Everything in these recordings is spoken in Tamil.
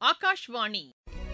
ஆகாஷ்வாணி.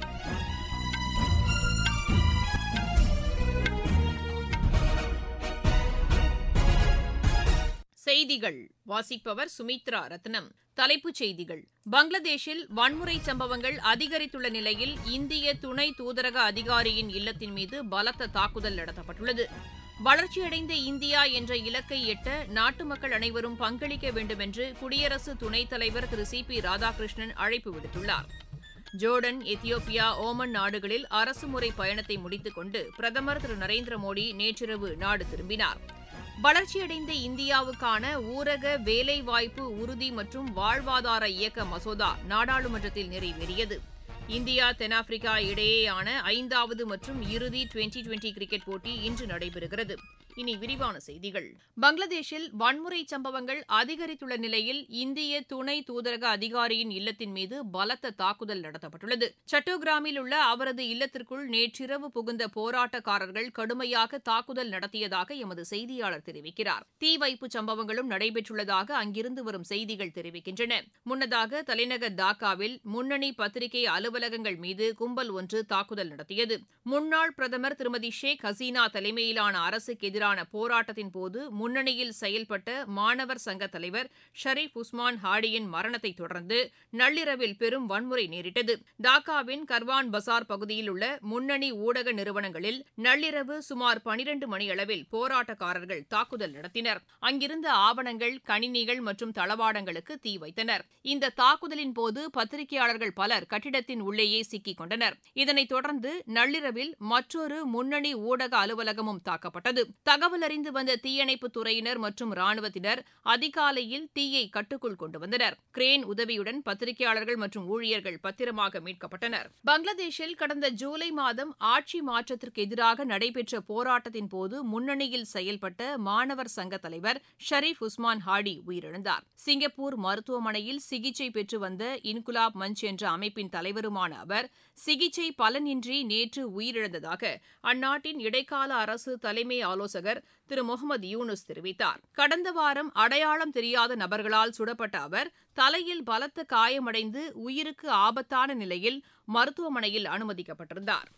செய்திகள் வாசிப்பவர் சுமித்ரா ரத்னம். தலைப்புச் செய்திகள். பங்களாதேஷில் வன்முறை சம்பவங்கள் அதிகரித்துள்ள நிலையில் இந்திய துணை தூதரக அதிகாரியின் இல்லத்தின் மீது பலத்த தாக்குதல் நடத்தப்பட்டுள்ளது. வளர்ச்சியடைந்த இந்தியா என்ற இலக்கை எட்ட நாட்டு மக்கள் அனைவரும் பங்களிக்க வேண்டும் என்று குடியரசு துணைத் தலைவர் திரு சி.பி. ராதாகிருஷ்ணன் அழைப்பு விடுத்துள்ளார். ஜோர்டன், எத்தியோப்பியா, ஓமன் நாடுகளில் அரசுமுறை பயணத்தை முடித்துக் கொண்டு பிரதமர் திரு நரேந்திர மோடி நேற்றிரவு நாடு திரும்பினார். வளர்ச்சியடைந்த இந்தியாவுக்கான ஊரக வேலைவாய்ப்பு உறுதி மற்றும் வாழ்வாதார இயக்க மசோதா நாடாளுமன்றத்தில் நிறைவேறியது. இந்தியா தென்னாப்பிரிக்கா இடையேயான 5வது மற்றும் இறுதி டுவெண்டி கிரிக்கெட் போட்டி இன்று நடைபெறுகிறது. இனி விரிவான செய்திகள். பங்களாதேஷில் வன்முறை சம்பவங்கள் அதிகரித்துள்ள நிலையில் இந்திய துணை தூதரக அதிகாரியின் இல்லத்தின் மீது பலத்த தாக்குதல் நடத்தப்பட்டுள்ளது. சட்டோகிராமில் உள்ள அவரது இல்லத்திற்குள் நேற்றிரவு புகுந்த போராட்டக்காரர்கள் கடுமையாக தாக்குதல் நடத்தியதாக எமது செய்தியாளர் தெரிவிக்கிறார். தீ வைப்பு சம்பவங்களும் நடைபெற்றுள்ளதாக அங்கிருந்து வரும் செய்திகள் தெரிவிக்கின்றன. முன்னதாக தலைநகர் டாக்காவில் முன்னணி பத்திரிகை அலுவலகங்கள் மீது கும்பல் ஒன்று தாக்குதல் நடத்தியது. முன்னாள் பிரதமர் திருமதி ஷேக் ஹசீனா தலைமையிலான அரசுக்கு எதிரான போராட்டத்தின் போது முன்னணியில் செயல்பட்ட மாணவர் சங்க தலைவர் ஷரீப் உஸ்மான் ஹாடியின் மரணத்தை தொடர்ந்து நள்ளிரவில் பெரும் வன்முறை நேரிட்டது. டாக்காவின் கர்வான் பசார் பகுதியில் உள்ள முன்னணி ஊடக நிறுவனங்களில் நள்ளிரவு சுமார் 12 மணியளவில் போராட்டக்காரர்கள் தாக்குதல் நடத்தினர். அங்கிருந்த ஆவணங்கள், கணினிகள் மற்றும் தளவாடங்களுக்கு தீ வைத்தனர். இந்த தாக்குதலின் போது பத்திரிகையாளர்கள் பலர் கட்டிடத்தின் உள்ளேயே சிக்கிக் கொண்டனர். இதனைத் தொடர்ந்து நள்ளிரவில் மற்றொரு முன்னணி ஊடக அலுவலகமும் தாக்கப்பட்டது. தகவல் அறிந்து வந்த தீயணைப்புத் துறையினர் மற்றும் ராணுவத்தினர் அதிகாலையில் தீயை கட்டுக்குள் கொண்டு வந்தனர். கிரேன் உதவியுடன் பத்திரிகையாளர்கள் மற்றும் ஊழியர்கள் பத்திரமாக மீட்கப்பட்டனர். பங்களாதேஷில் கடந்த ஜூலை மாதம் ஆட்சி மாற்றத்திற்கு எதிராக நடைபெற்ற போராட்டத்தின் போது முன்னணியில் செயல்பட்ட மாணவர் சங்க தலைவர் ஷரீப் உஸ்மான் ஹாடி உயிரிழந்தார். சிங்கப்பூர் மருத்துவமனையில் சிகிச்சை பெற்று வந்த இன்குலாப் மஞ்ச் என்ற அமைப்பின் தலைவருமான அவர் சிகிச்சை பலனின்றி நேற்று உயிரிழந்ததாக அந்நாட்டின் இடைக்கால அரசு தலைமை ஆலோசகர் திரு முகமது யூனுஸ் தெரிவித்தார். கடந்த வாரம் அடையாளம் தெரியாத நபர்களால் சுடப்பட்ட அவர் தலையில் பலத்த காயமடைந்து உயிருக்கு ஆபத்தான நிலையில் மருத்துவமனையில் அனுமதிக்கப்பட்டிருந்தார்.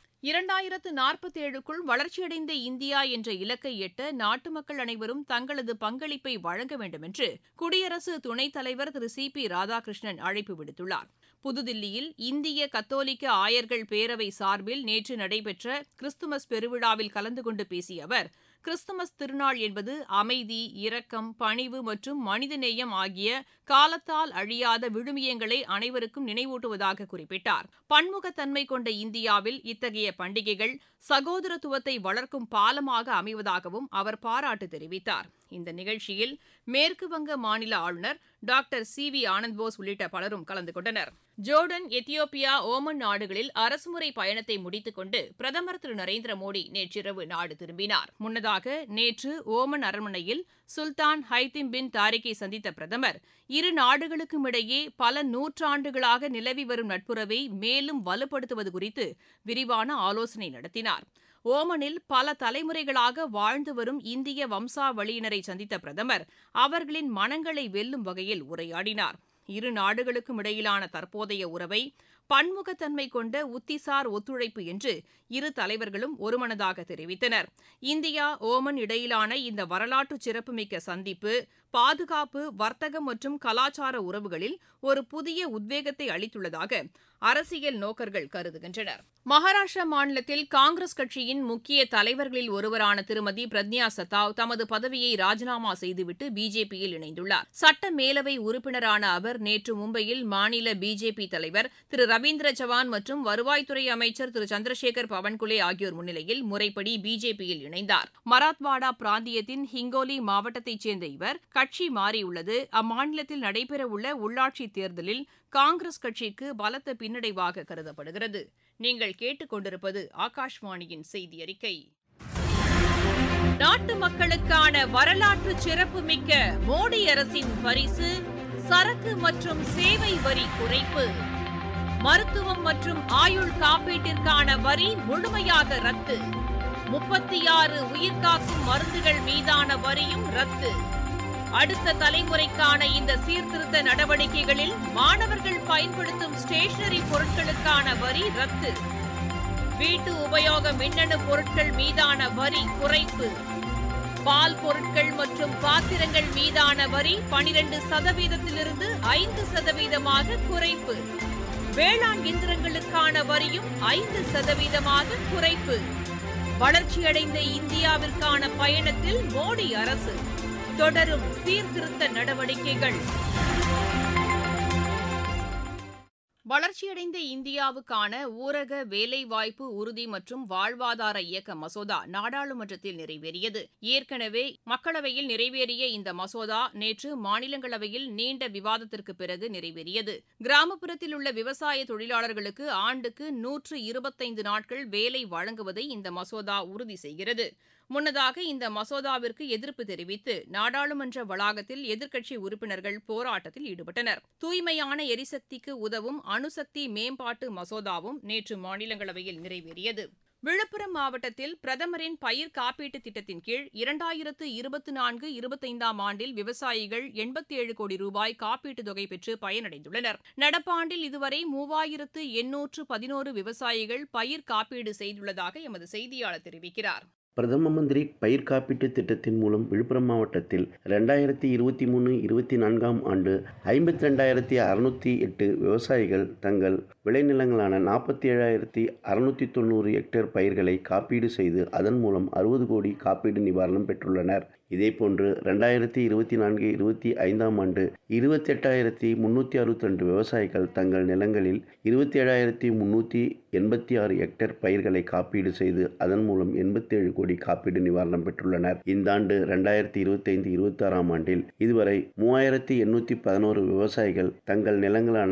2047க்குள் வளர்ச்சியடைந்த இந்தியா என்ற இலக்கை எட்ட நாட்டு மக்கள் அனைவரும் தங்களது பங்களிப்பை வழங்க வேண்டும் என்று குடியரசு துணைத் தலைவர் திரு சி.பி. ராதாகிருஷ்ணன் அழைப்பு விடுத்துள்ளார். புதுதில்லியில் இந்திய கத்தோலிக்க ஆயர்கள் பேரவை சார்பில் நேற்று நடைபெற்ற கிறிஸ்துமஸ் பெருவிழாவில் கலந்து கொண்டு பேசிய அவர், கிறிஸ்துமஸ் திருநாள் என்பது அமைதி, இரக்கம், பணிவு மற்றும் மனிதநேயம் ஆகிய காலத்தால் அழியாத விழுமியங்களை அனைவருக்கும் நினைவூட்டுவதாக குறிப்பிட்டார். பன்முகத்தன்மை கொண்ட இந்தியாவில் இத்தகைய பண்டிகைகள் சகோதரத்துவத்தை வளர்க்கும் பாலமாக அமைவதாகவும் அவர் பாராட்டு தெரிவித்தார். இந்த நிகழ்ச்சியில் மேற்குவங்க மாநில ஆளுநர் டாக்டர் சி.வி. ஆனந்த்போஸ் உள்ளிட்ட பலரும் கலந்து கொண்டனர். ஜோர்டன், எத்தியோப்பியா, ஓமன் நாடுகளில் அரசுமுறை பயணத்தை முடித்துக் கொண்டு பிரதமர் திரு நரேந்திர மோடி நேற்றிரவு நாடு திரும்பினார். முன்னதாக நேற்று ஓமன் அரண்மனையில் சுல்தான் ஹைத்திம் பின் தாரிக்கை சந்தித்த பிரதமர் இரு நாடுகளுக்கும் இடையே பல நூற்றாண்டுகளாக நிலவி வரும் நட்புறவை மேலும் வலுப்படுத்துவது குறித்து விரிவான ஆலோசனை நடத்தினார். ஓமனில் பல தலைமுறைகளாக வாழ்ந்து வரும் இந்திய வம்சாவளியினரை சந்தித்த பிரதமர் அவர்களின் மனங்களை வெல்லும் வகையில் உரையாடினார். இரு நாடுகளுக்கும் இடையிலான தற்போதைய உறவை பன்முகத்தன்மை கொண்ட உத்திசார் ஒத்துழைப்பு என்று இரு தலைவர்களும் ஒருமனதாக தெரிவித்தனர். இந்தியா, ஓமன் இடையிலான இந்த வரலாற்று சிறப்புமிக்க சந்திப்பு பாதுகாப்பு, வர்த்தகம் மற்றும் கலாச்சார உறவுகளில் ஒரு புதிய உத்வேகத்தை அளித்துள்ளதாக அரசியல் நோக்கர்கள் கருதுகின்றனர். மகாராஷ்டிரா மாநிலத்தில் காங்கிரஸ் கட்சியின் முக்கிய தலைவர்களில் ஒருவரான திருமதி பிரக்யா சத்தாவ் தமது பதவியை ராஜினாமா செய்துவிட்டு பிஜேபியில் இணைந்துள்ளார். சட்ட மேலவை உறுப்பினரான அவர் நேற்று மும்பையில் மாநில பிஜேபி தலைவர் திரு ரவீந்திர சவான் மற்றும் வருவாய்த்துறை அமைச்சர் திரு சந்திரசேகர் பவன்குலே ஆகியோர் முன்னிலையில் முறைப்படி பிஜேபியில் இணைந்தார். மராத்வாடா பிராந்தியத்தின் ஹிங்கோலி மாவட்டத்தைச் சேர்ந்த இவர் கட்சி மாறியுள்ளது அம்மாநிலத்தில் நடைபெறவுள்ள உள்ளாட்சித் தேர்தலில் காங்கிரஸ் கட்சிக்கு பலத்த பின்னடைவாக கருதப்படுகிறது. நீங்கள் கேட்டுக்கொண்டிருப்பது ஆகாஷ்வாணியின் செய்தி அறிக்கை. நாட்டு மக்களுக்கான வரலாற்று சிறப்புமிக்க மோடி அரசின் பரிசு சரக்கு மற்றும் சேவை வரி குறைப்பு. மருத்துவம் மற்றும் ஆயுள் காப்பீட்டிற்கான வரி முழுமையாக ரத்து. 36 உயிர்காக்கும் மருந்துகள் மீதான வரியும் ரத்து. அடுத்த தலைமுறைக்கான இந்த சீர்திருத்த நடவடிக்கைகளில் மாணவர்கள் பயன்படுத்தும் ஸ்டேஷனரி பொருட்களுக்கான வரி ரத்து. வீட்டு உபயோக மின்னணு பொருட்கள் மீதான வரி குறைப்பு. பால் பொருட்கள் மற்றும் பாத்திரங்கள் மீதான வரி 12%-இலிருந்து 5% குறைப்பு. வேளாண் இயந்திரங்களுக்கான வரியும் 5% குறைப்பு. வளர்ச்சியடைந்த இந்தியாவிற்கான பயணத்தில் மோடி அரசு தொடரும் சீர்திருத்த நடவடிக்கைகள். வளர்ச்சியடைந்த இந்தியாவுக்கான ஊரக வேலைவாய்ப்பு உறுதி மற்றும் வாழ்வாதார இயக்க மசோதா நாடாளுமன்றத்தில் நிறைவேறியது. ஏற்கனவே மக்களவையில் நிறைவேறிய இந்த மசோதா நேற்று மாநிலங்களவையில் நீண்ட விவாதத்திற்கு பிறகு நிறைவேறியது. கிராமப்புறத்தில் உள்ள விவசாய தொழிலாளர்களுக்கு ஆண்டுக்கு 125 நாட்கள் வேலை வழங்குவதை இந்த மசோதா உறுதி செய்கிறது. முன்னதாக இந்த மசோதாவிற்கு எதிர்ப்பு தெரிவித்து நாடாளுமன்ற வளாகத்தில் எதிர்க்கட்சி உறுப்பினர்கள் போராட்டத்தில் ஈடுபட்டனர். தூய்மையான எரிசக்திக்கு உதவும் அணுசக்தி மேம்பாட்டு மசோதாவும் நேற்று மாநிலங்களவையில் நிறைவேறியது. விழுப்புரம் மாவட்டத்தில் பிரதமரின் பயிர் காப்பீட்டுத் திட்டத்தின் கீழ் 2024-25 ஆண்டில் விவசாயிகள் 87 கோடி ரூபாய் காப்பீட்டுத் தொகை பெற்று பயனடைந்துள்ளனர். நடப்பாண்டில் இதுவரை 3811 விவசாயிகள் பயிர் காப்பீடு செய்துள்ளதாக எமது செய்தியாளர் தெரிவிக்கிறார். பிரதம மந்திரி பயிர் காப்பீட்டு திட்டத்தின் மூலம் விழுப்புரம் மாவட்டத்தில் 2023-24 ஆண்டு 52,608 விவசாயிகள் தங்கள் விளைநிலங்களான 47,690 ஹெக்டேர் பயிர்களை காப்பீடு செய்து அதன் மூலம் 60 கோடி காப்பீடு நிவாரணம் பெற்றுள்ளனர். இதேபோன்று 2024-25 ஆண்டு 28,362 விவசாயிகள் தங்கள் நிலங்களில் 27,386 ஹெக்டேர் பயிர்களை காப்பீடு செய்து அதன் மூலம் 87 கோடி காப்பீடு நிவாரணம் பெற்றுள்ளனர். இந்த ஆண்டு 2025-26 ஆண்டில் இதுவரை 3,811 விவசாயிகள் தங்கள் நிலங்களான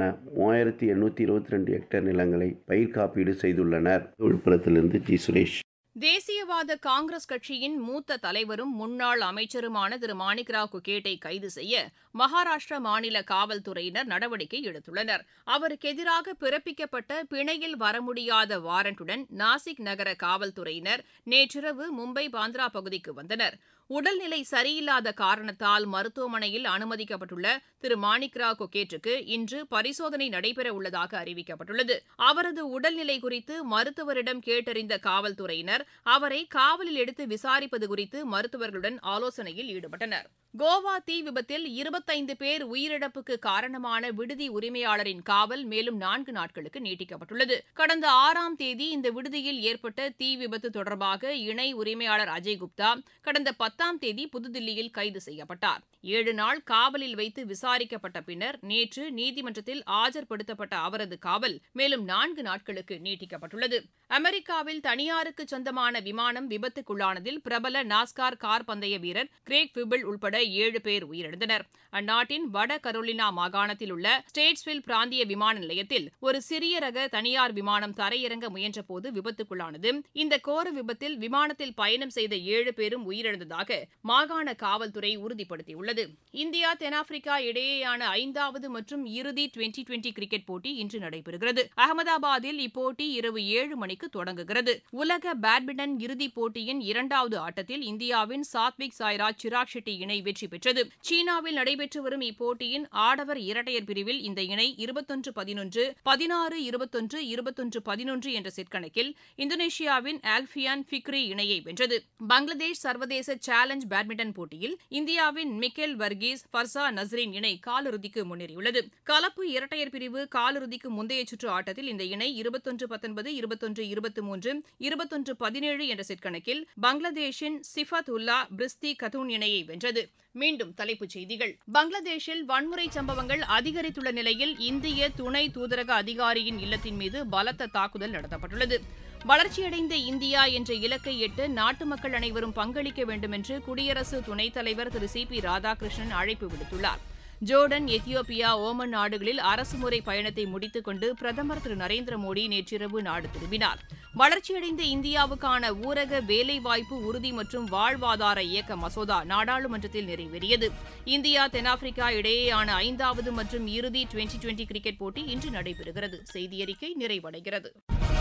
3,822 ஹெக்டேர் நிலங்களை பயிர் காப்பீடு செய்துள்ளனர். விழுப்புரத்திலிருந்து ஜி. சுரேஷ். தேசியவாத காங்கிரஸ் கட்சியின் மூத்த தலைவரும் முன்னாள் அமைச்சருமான திரு மாணிக்ராவ் குகேட்டை கைது செய்ய மகாராஷ்டிர மாநில காவல்துறையினர் நடவடிக்கை எடுத்துள்ளனர். அவருக்கு எதிராக பிறப்பிக்கப்பட்ட பிணையில் வர முடியாத வாரண்டுடன் நாசிக் நகர காவல்துறையினர் நேற்றிரவு மும்பை பாந்த்ரா பகுதிக்கு வந்தனர். உடல்நிலை சரியில்லாத காரணத்தால் மருத்துவமனையில் அனுமதிக்கப்பட்டுள்ள திரு மாணிக்ராவ் குகேட்டுக்கு இன்று பரிசோதனை நடைபெற உள்ளதாக அறிவிக்கப்பட்டுள்ளது. அவரது உடல்நிலை குறித்து மருத்துவரிடம் கேட்டறிந்த காவல்துறையினர் அவரை காவலில் எடுத்து விசாரிப்பது குறித்து மருத்துவர்களுடன் ஆலோசனையில் ஈடுபட்டனர். கோவா தீ விபத்தில் 25 பேர் உயிரிழப்புக்கு காரணமான விடுதி உரிமையாளரின் காவல் மேலும் 4 நாட்களுக்கு நீட்டிக்கப்பட்டுள்ளது. கடந்த 6ஆம் தேதி இந்த விடுதியில் ஏற்பட்ட தீ விபத்து தொடர்பாக இணை உரிமையாளர் அஜய் குப்தா கடந்த 10ஆம் தேதி புதுதில்லியில் கைது செய்யப்பட்டார். 7 நாள் காவலில் வைத்து விசாரிக்கப்பட்ட பின்னர் நேற்று நீதிமன்றத்தில் ஆஜர்படுத்தப்பட்ட அவரது காவல் மேலும் 4 நாட்களுக்கு நீட்டிக்கப்பட்டுள்ளது. அமெரிக்காவில் தனியாருக்கு சொந்தமான விமானம் விபத்துக்குள்ளானதில் பிரபல நாஸ்கார் கார் பந்தய வீரர் கிரேக் ஃபிபிள் உட்பட 7 பேர் உயிரிழந்தனர். அந்நாட்டின் வட கரோலினா மாகாணத்தில் உள்ள ஸ்டேட்ஸ்வில் பிராந்திய விமான நிலையத்தில் ஒரு சிறிய ரக தனியார் விமானம் தரையிறங்க முயன்றபோது விபத்துக்குள்ளானது. இந்த கோர விபத்தில் விமானத்தில் பயணம் செய்த 7 பேரும் உயிரிழந்ததாக மாகாண காவல்துறை உறுதிப்படுத்தியுள்ளது. இந்தியா தென்னாப்பிரிக்கா இடையேயான 5வது மற்றும் இறுதி டுவெண்டி கிரிக்கெட் போட்டி இன்று நடைபெறுகிறது. அகமதாபாத்தில் இப்போட்டி இரவு 7 மணிக்கு தொடங்குகிறது. உலக பேட்மிண்டன் இறுதிப் போட்டியின் 2வது ஆட்டத்தில் இந்தியாவின் சாத்விக் சாய்ராஜ் சிராக் ஷெட்டி இணை வெற்றி பெற்றது. சீனாவில் நடைபெற்று வரும் இப்போட்டியின் ஆடவர் இரட்டையர் பிரிவில் இந்த இணை 21-11, 16-21, 21-11 என்ற செட் கணக்கில் இந்தோனேஷியாவின் ஆல்பியான் ஃபிக்ரி இணையை வென்றது. பங்களாதேஷ் சர்வதேச சேலஞ்ச் பேட்மிண்டன் போட்டியில் இந்தியாவின் மிக்கேல் வர்கீஸ் ஃபர்சா நஸ்ரின் இணை காலிறுதிக்கு முன்னேறியுள்ளது. கலப்பு இரட்டையர் பிரிவு காலிறுதிக்கு முந்தைய சுற்று ஆட்டத்தில் இந்த இணை 21-19, 21-23, 21-17 என்ற செட் கணக்கில் பங்களாதேஷின் சிஃபத் உல்லா பிரிஸ்தி கதூன் இணையை வென்றது. மீண்டும் தலைப்புச் செய்திகள். பங்களாதேஷில் வன்முறை சம்பவங்கள் அதிகரித்துள்ள நிலையில் இந்திய துணை தூதரக அதிகாரியின் இல்லத்தின் மீது பலத்த தாக்குதல் நடத்தப்பட்டுள்ளது. வளர்ச்சியடைந்த இந்தியா என்ற இலக்கை எட்ட நாட்டு மக்கள் அனைவரும் பங்களிக்க வேண்டும் என்று குடியரசு துணைத் தலைவர் திரு சி.பி. ராதாகிருஷ்ணன் அழைப்பு விடுத்துள்ளார். ஜோர்டன், எத்தியோப்பியா, ஓமன் நாடுகளில் அரசுமுறை பயணத்தை முடித்துக் கொண்டு பிரதமர் திரு நரேந்திர மோடி நேற்றிரவு நாடு திரும்பினார். வளர்ச்சியடைந்த இந்தியாவுக்கான ஊரக வேலைவாய்ப்பு உறுதி மற்றும் வாழ்வாதார இயக்க மசோதா நாடாளுமன்றத்தில் நிறைவேறியது. இந்தியா தென்னாப்பிரிக்கா இடையேயான 5வது மற்றும் இறுதி டுவெண்டி கிரிக்கெட் போட்டி இன்று நடைபெறுகிறது. செய்தியறிக்கை நிறைவடைகிறது.